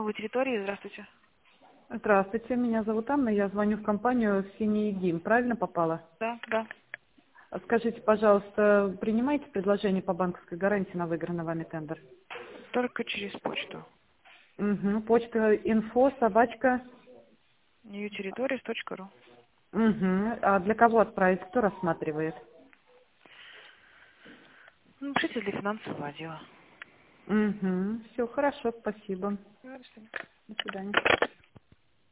Новой территории, здравствуйте. Здравствуйте, меня зовут Анна, я звоню в компанию «Синий ДИМ». Правильно попала? Да, да. Скажите, пожалуйста, принимаете предложение по банковской гарантии на выигранный вами тендер? Только через почту. Угу. Почта info собачка. newterritories.ru. Угу. А для кого отправить? Кто рассматривает? Напишите для финансового отдела. Угу. Все хорошо, спасибо. Да, до свидания. До свидания.